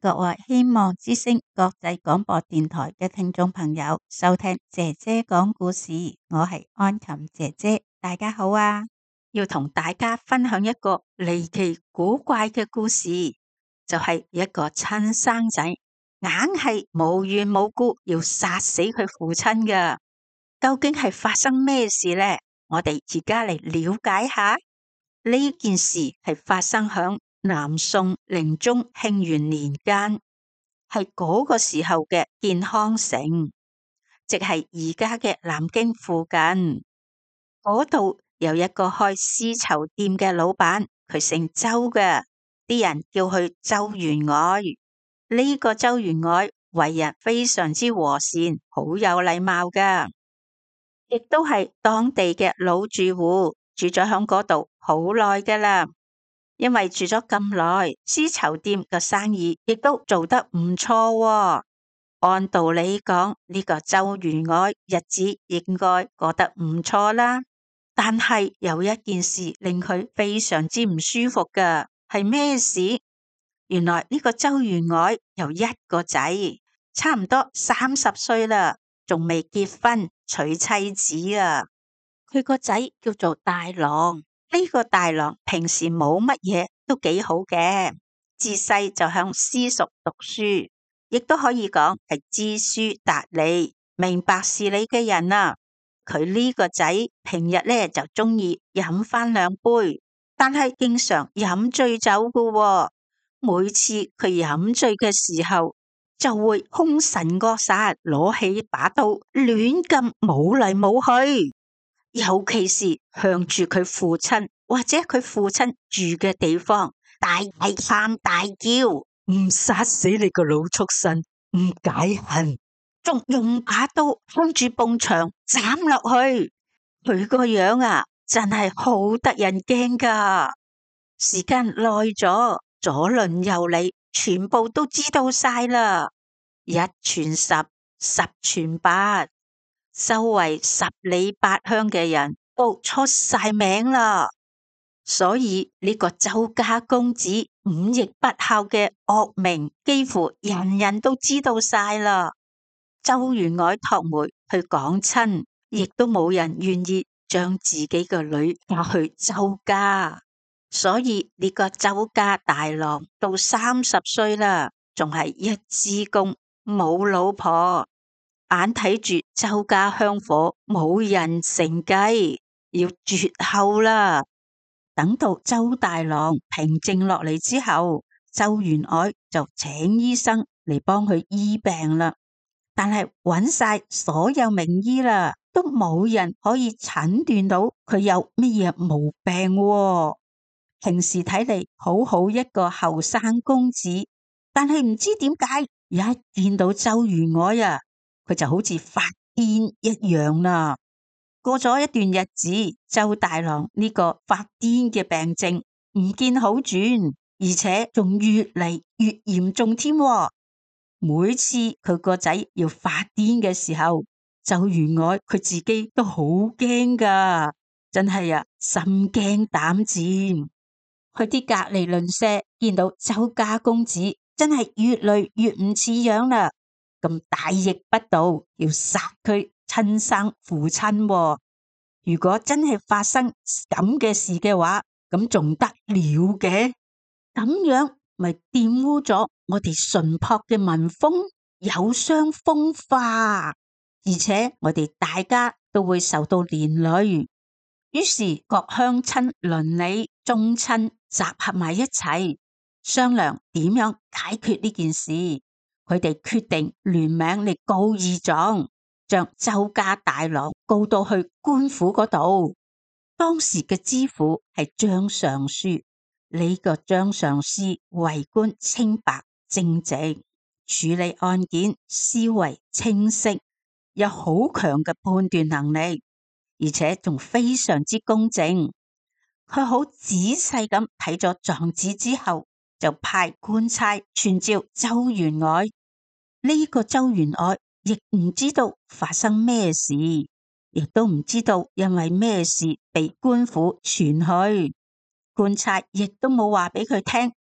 各位希望之聲國際廣播電台嘅聽眾朋友收聽姐姐講故事，我係安琴姐姐，大家好啊！要同大家分享一個離奇古怪嘅故事，就係一個親生仔硬係無緣無故要殺死佢父親㗎，究竟係發生咩事呢？我哋而家嚟了解下。呢件事係發生響南宋寧宗慶元年間，係嗰個時候嘅建康城，即係而家嘅南京附近。嗰度有一個開絲綢店嘅老闆，佢姓周嘅，啲人叫佢周員外。呢個周員外為人非常之和善，好有禮貌嘅，亦都係當地嘅老住戶，住咗響嗰度好耐㗎啦。因為住咗咁耐，絲綢店嘅生意亦都做得唔錯喎。按道理講，呢個周員外日子應該過得唔錯啦。但係有一件事令佢非常之唔舒服㗎，係咩事？原來呢個周員外有一個仔，差唔多30歲啦，仲未結婚娶妻子啊。佢個仔叫做大郎。呢個大郎平時冇乜嘢，都幾好嘅，自細就向私塾讀書，亦都可以講係知書達理、明白事理嘅人啊。佢呢個仔平日咧就中意飲翻兩杯，但係經常飲醉酒㗎喎。每次佢飲醉嘅時候，就會凶神惡煞，攞起把刀亂咁舞嚟舞去。尤其是向住佢父親或者佢父親住嘅地方大喊大叫，唔殺死你個老畜生，唔解恨，仲用把刀向住埲牆斬落去。佢個樣啊，真係好得人驚噶。時間耐咗，左鄰右里全部都知道晒啦，一傳十，十傳百。周圍10里8鄉嘅人都出晒名啦，所以呢個周家公子忤逆不孝嘅惡名，幾乎人人都知道晒啦。周員外託媒去講親，亦都冇人願意將自己個女嫁去周家，所以呢個周家大郎到30歲啦，仲係一枝公，冇老婆。眼睇住周家香火冇人承繼，要絕後啦。等到周大郎平靜落嚟之後，周員外就請醫生嚟幫佢醫病啦。但係揾晒所有名醫啦，都冇人可以診斷到佢有乜嘢毛病喎。平時睇嚟好好一個後生公子，但係唔知點解一見到周員外啊，佢就好似發癲一樣啦。過咗一段日子，周大郎呢個發癲嘅病症唔見好轉，而且仲越嚟越嚴重添。每次佢個仔要發癲嘅時候，周員外佢自己都好驚噶，真係啊，心驚膽戰。佢啲隔籬鄰舍見到周家公子真係越嚟越唔似樣啦，咁大逆不道，要殺佢親生父親喎。如果真係發生咁嘅事嘅話，咁仲得了嘅？咁樣咪玷污咗我哋淳樸嘅民風，有傷風化，而且我哋大家都會受到連累。於是各鄉親鄰里宗親集合埋一齊商量點樣解決呢件事。佢哋決定聯名嚟告義狀，將周家大郎告到去官府嗰度。當時嘅知府係張尚書，呢個張尚書為官清白正直，處理案件思維清晰，有好強嘅判斷能力，而且仲非常之公正。佢好仔細咁睇咗狀紙之後，就派官差傳召周員外。呢個周員外亦唔知道發生咩事，亦都唔知道因為咩事被官府傳去。官差亦都冇話俾佢聽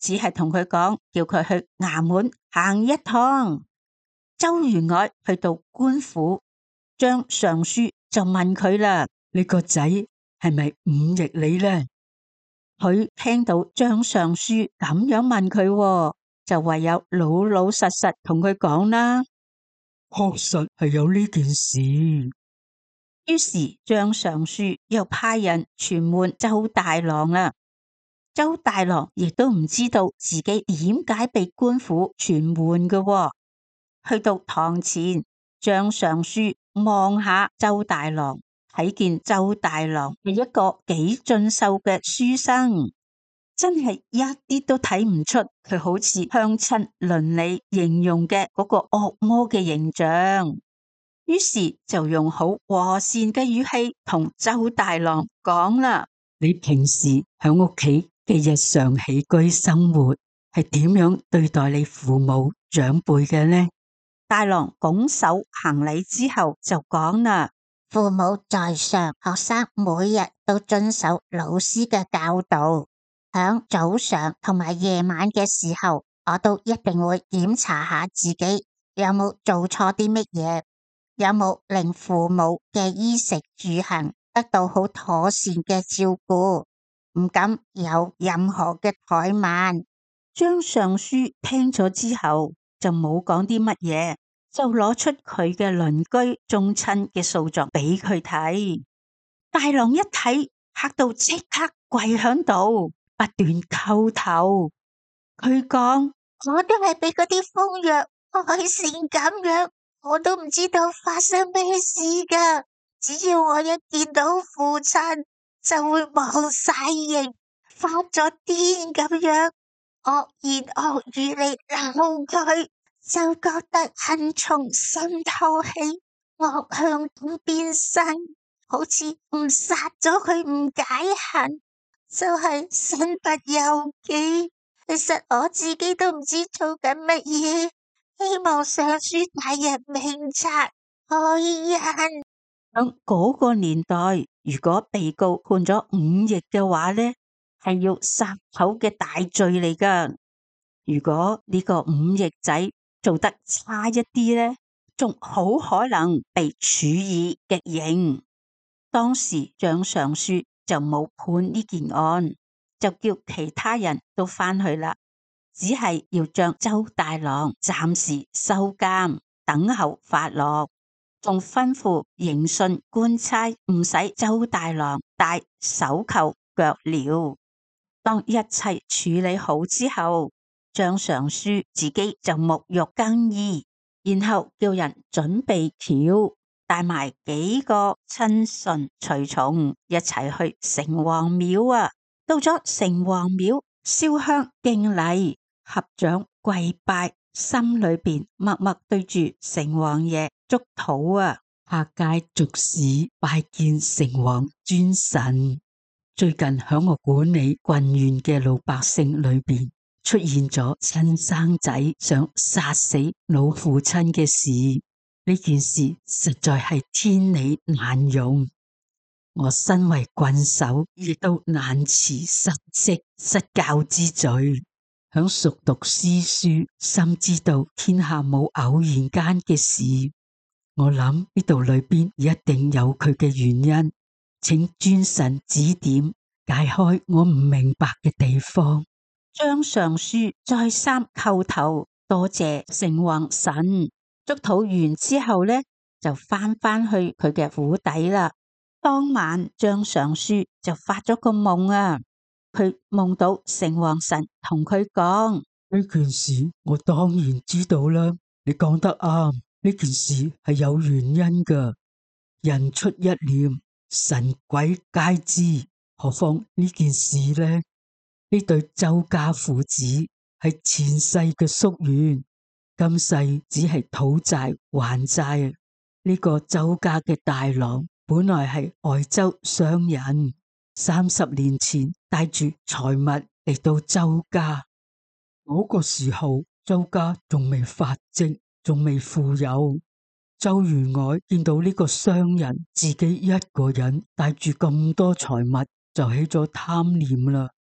只係同佢講，叫佢去衙門行一趟。周員外去到官府，張尚書就問佢啦：你個仔係咪忤逆你呢？佢聽到張尚書咁樣問佢，就唯有老老實實同佢講啦。確實係有呢件事。於是張尚書又派人傳喚周大郎啦。周大郎亦都唔知道自己點解被官府傳喚嘅。去到堂前，張尚書望下周大郎，睇見周大郎係一個幾俊秀嘅書生，真係一啲都睇唔出佢好似鄉親鄰里形容嘅嗰個惡魔嘅形象。於是就用好和善嘅語氣同周大郎講啦：你平時喺屋企嘅日常起居生活係點樣對待你父母長輩嘅呢？大郎拱手行禮之後就講啦：父母在上，學生每日都遵守老師嘅教導，響早上同埋夜晚嘅時候，我都一定會檢查下自己有冇做錯啲乜嘢，有冇令父母嘅衣食住行得到好妥善嘅照顧，唔敢有任何嘅怠慢。張尚書聽咗之後就冇講啲乜嘢，就攞出佢嘅鄰居宗親嘅訴狀俾佢睇。大郎一睇，嚇到即刻跪響度，不斷叩頭。佢講：我都係俾嗰啲瘋藥害成咁樣，我都唔知道發生咩事噶。只要我一見到父親，就會忘晒形，發咗癲咁樣，惡言惡語嚟鬧佢，就覺得恨從心頭起，惡向肚邊生，好似唔殺咗佢唔解恨，就係身不由己。其實我自己都唔知做緊乜嘢，希望上書大人明察開恩。喺嗰個年代，如果被告判咗忤逆嘅話呢，係要殺頭嘅大罪嚟噶。如果呢個忤逆仔做得差一啲呢，仲好可能被處以極刑。當時張尚書就冇判呢件案，就叫其他人都返去啦，只係要將周大郎暫時收監，等候發落，仲吩咐刑訊官差唔使周大郎戴手銬腳鐐。當一切處理好之後，張尚書自己就沐浴更衣，然後叫人準備轎，帶埋幾個親信隨從一齊去城隍廟啊！到咗城隍廟，燒香敬禮，合掌跪拜，心裏邊默默對住城隍爺祝禱啊！下界俗士拜見城隍尊神。最近響我管理郡縣嘅老百姓裏邊，出現咗親生仔想殺死老父親嘅事，呢件事實在係天理難容。我身為郡守，亦都難辭失職失教之罪。響熟讀詩書，深知道天下冇偶然間嘅事。我諗呢度裏邊一定有佢嘅原因，請尊神指點，解開我唔明白嘅地方。張尚書再三叩頭，多謝城隍神。祝禱完之後呢，就返去佢嘅府邸啦。當晚張尚書就發咗個夢啊，佢夢到城隍神同佢講：呢件事我當然知道啦，你講得啱，呢件事係有原因噶。人出一念，神鬼皆知，何況呢件事呢？呢對周家父子係前世嘅宿緣，今世只係討債還債。呢個周家嘅大郎本來係外州商人，30年前帶住財物嚟到周家。嗰個時候周家仲未發跡，仲未富有。周員外見到呢個商人自己一個人帶住咁多財物，就起咗貪念啦。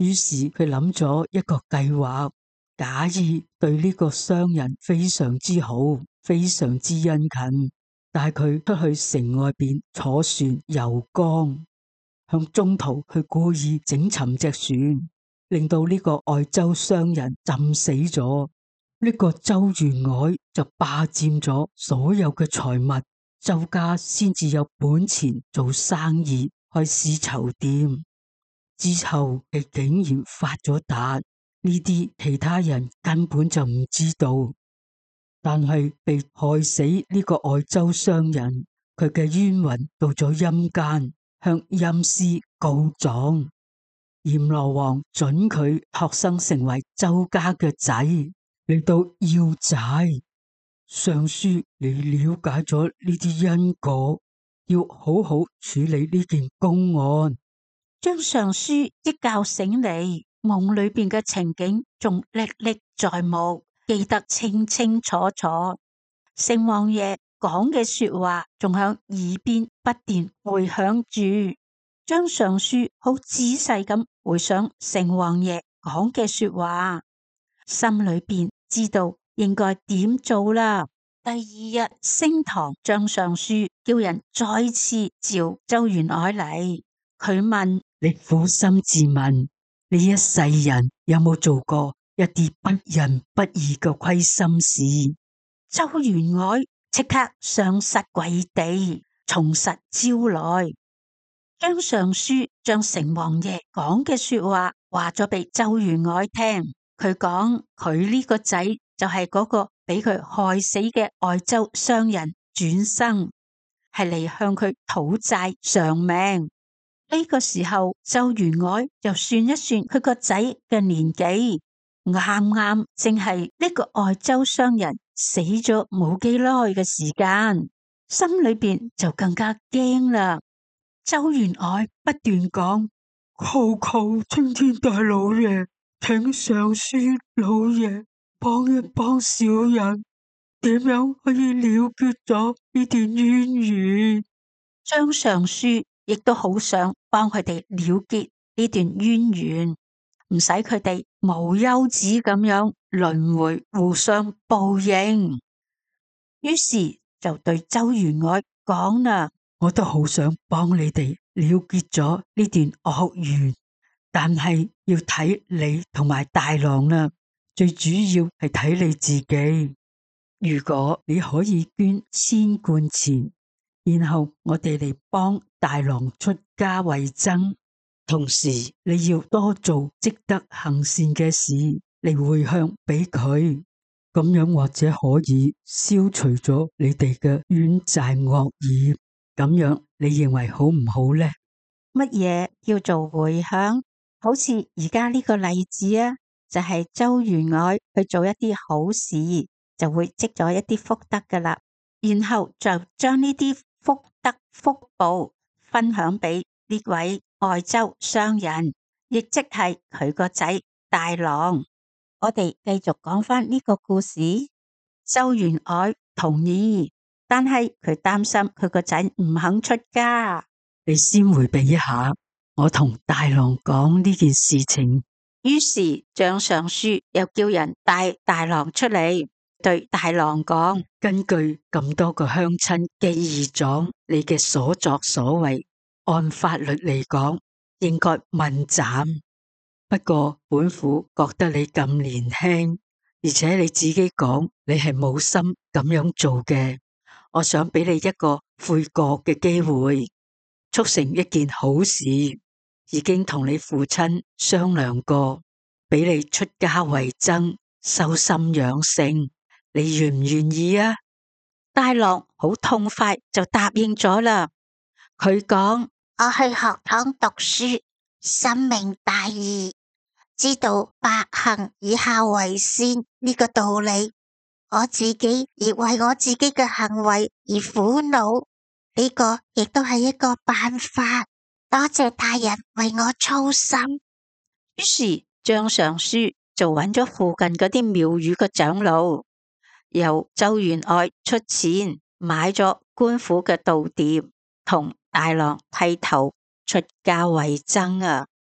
於是佢諗咗一個計劃，假意對呢個商人非常之好，非常之殷勤，帶佢出去城外邊坐船遊江，向中途去故意整沉隻船，令到呢個外州商人浸死咗。呢個周員外就霸佔咗所有嘅財物，周家先至有本錢做生意，開絲綢店。之後佢竟然發咗達，呢啲其他人根本就唔知道。但係被害死呢個外州商人，佢嘅冤魂到咗陰間，向陰司告狀，閻羅王准佢託生成為周家嘅仔，嚟到要債。上書你了解咗呢啲因果，要好好處理呢件公案。 張尚書一覺醒嚟，夢裏邊嘅情景仲歷歷在目，記得清清楚楚。城隍爺講嘅說話仲響耳邊不斷回響住。張尚書好仔細咁回想城隍爺講嘅說話，心裏邊知道應該點做啦。第二日升堂，張尚書叫人再次召周員外嚟。佢問： 你苦心自問，呢一世人有冇做過一啲不仁不義嘅虧心事？ 周員外即刻上實跪地，從實招來。張尚書將城隍爺講嘅說話話咗俾周員外聽。佢講佢呢個仔就係嗰個俾佢害死嘅外州商人轉生，係嚟向佢討債償命。呢個時候，周員外就算一算佢個仔嘅年紀，啱啱正係呢個外州商人死咗冇幾耐嘅時間，心裏邊就更加驚啦。周員外不斷講：求求青天大老爺，請上書老爺幫一幫小人，點樣可以了結咗呢段淵源？張尚書亦都好想幫佢哋了結呢段淵源，唔使佢哋無休止咁樣輪迴互相報應。於是就對周員外講啦：我都好想幫你哋了結咗呢段惡緣，但係要睇你同埋大郎啦，最主要係睇你自己。如果你可以捐1000貫錢，然後我哋嚟幫大郎出家為僧，同時你要多做積德行善嘅事嚟回向俾佢，咁樣或者可以消除咗你哋嘅冤債惡業。咁樣你認為好唔好呢？乜嘢叫做回向？好似而家呢個例子啊，就係周員外去做一啲好事，就會積咗一啲福德噶啦，然後就將呢啲福德福報分享俾呢位外州商人，亦即係佢個仔大郎。我哋繼續講翻呢個故事。周員外同意，但係佢擔心佢個仔唔肯出家。你先回避一下，我同大郎講呢件事情。於是張尚書又叫人帶大郎出嚟，對大郎講：根據咁多個鄉親嘅義狀，你嘅所作所為，按法律嚟講，應該問斬。不過本府覺得你咁年輕，而且你自己講你係冇心咁樣做嘅，我想俾你一個悔過嘅機會，促成一件好事。已經同你父親商量過，俾你出家為僧，修心養性，你願唔願意啊？大郎好痛快就答應咗啦。佢講： 我去學堂讀書，深明大義，知道百行以孝為先呢個道理，我自己亦為我自己嘅行為而苦惱，呢個亦都係一個辦法。多謝大人為我操心。 於是張尚書就揾咗附近嗰啲廟宇嘅長老，由周員外出錢買咗官府嘅道牒，同大郎剃頭出家為僧啊。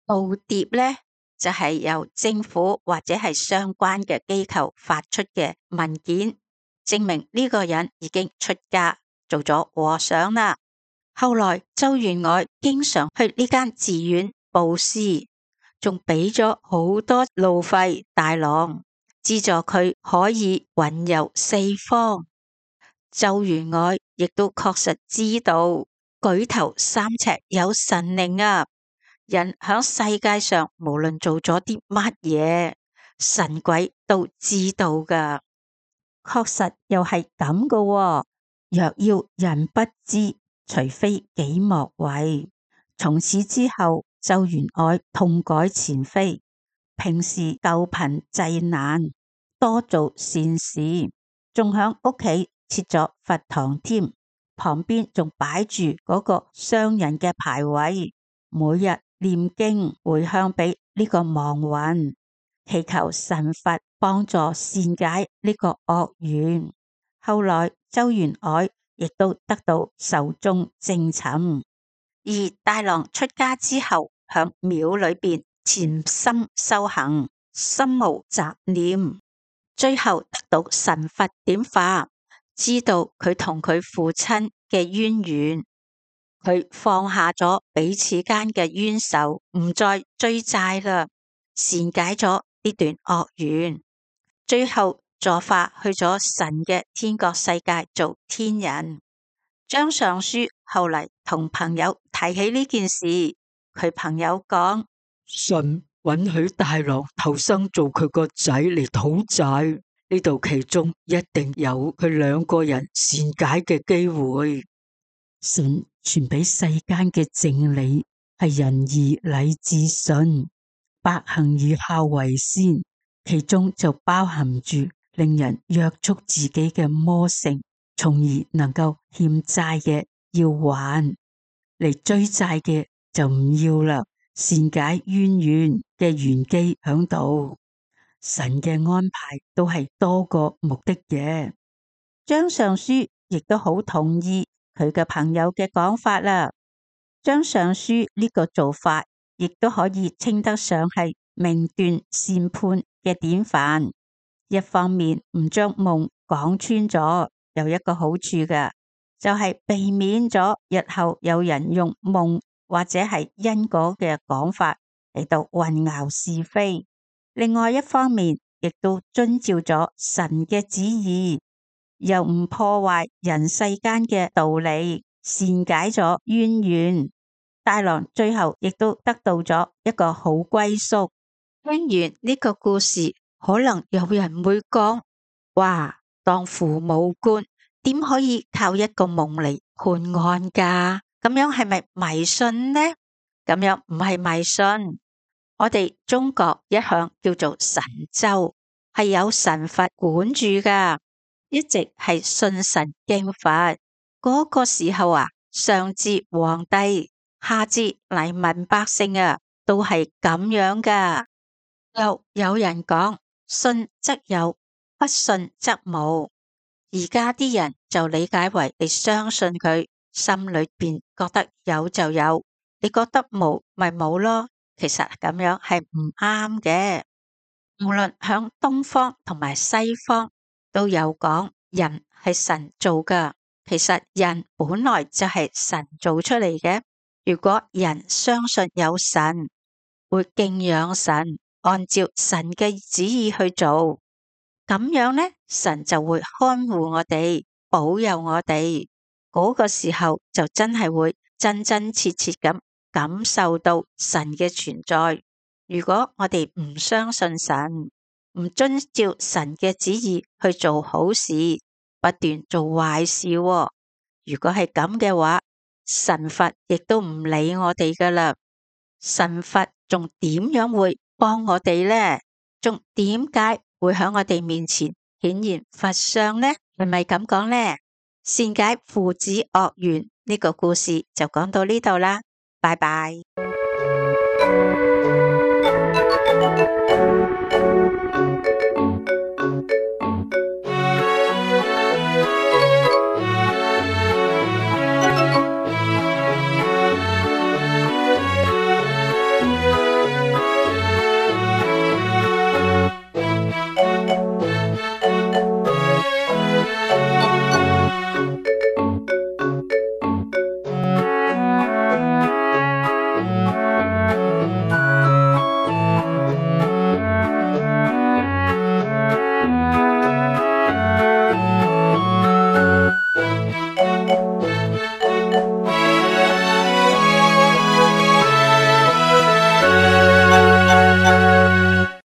報牒呢，就係由政府或者係相關嘅機構發出嘅文件，證明呢個人已經出家做咗和尚啦。後來周元愛經常去呢間寺院布施，仲俾咗好多路費大郎，資助佢可以雲遊四方。周元愛亦都確實知道舉頭三尺有神靈啊！人響世界上無論做咗啲乜嘢，神鬼都知道噶。確實又係咁噶喎。若要人不知，除非己莫為。從此之後，周元愛痛改前非，平時救貧濟難，多做善事，仲響屋企設咗佛堂添，旁邊仲擺住嗰個商人嘅牌位，每日念經回向俾呢個亡魂，祈求神佛幫助善解呢個惡緣。後來周元愛亦都得到壽終正寢，而大郎出家之後，響廟裏邊潛心修行，心無雜念，最後得到神佛點化，知道佢同佢父親嘅淵源，佢放下咗彼此間嘅冤仇，唔再追債啦，善解咗呢段惡緣，最後坐化去咗神嘅天國世界做天人。張尚書後嚟同朋友提起呢件事，佢朋友講： 神允許大郎投生做佢個仔嚟討債，呢度其中一定有佢兩個人善解嘅機會。神傳俾世間嘅正理係仁義禮智信，百行以孝為先，其中就包含住令人約束自己嘅魔性，從而能夠欠債嘅要還，嚟追債嘅就唔要啦。善解淵源嘅玄機響度，神嘅安排都係多個目的嘅。張尚書亦都好同意佢嘅朋友嘅講法啦。張尚書呢個做法，亦都可以稱得上係明斷善判嘅典範。一方面唔將夢講穿咗，有一個好處嘅，就係避免咗日後有人用夢或者係因果嘅講法嚟到混淆是非。另外一方面，亦都遵照咗神嘅旨意，又唔破壞人世間嘅道理，善解咗淵源。大郎最後亦都得到咗一個好歸宿。聽完呢個故事，可能有人會講：哇，當父母官點可以靠一個夢嚟判案噶？咁樣係咪迷信呢？咁樣唔係迷信。我哋中國一向叫做神州，係有神佛管住噶，一直係信神敬佛。嗰個時候啊，上至皇帝，下至黎民百姓啊，都係咁樣噶。又有人講，信則有，不信則無。而家啲人就理解為你相信佢，心裏邊覺得有就有，你覺得冇咪冇咯。其實咁樣係唔啱嘅。無論響東方同埋西方都有講，人係神做噶。其實人本來就係神做出嚟嘅。如果人相信有神，會敬仰神，按照神嘅旨意去做，咁樣呢，神就會看護我哋，保佑我哋。嗰個時候就真係會真真切切咁感受到神嘅存在。如果我哋唔相信神，唔遵照神嘅旨意去做好事，不斷做壞事，如果係咁嘅話，神佛亦都唔理我哋噶啦。神佛仲點樣會幫我哋呢？仲點解會喺我哋面前顯現佛相呢？係咪咁講呢？善解父子惡緣呢個故事就講到呢度啦，拜拜。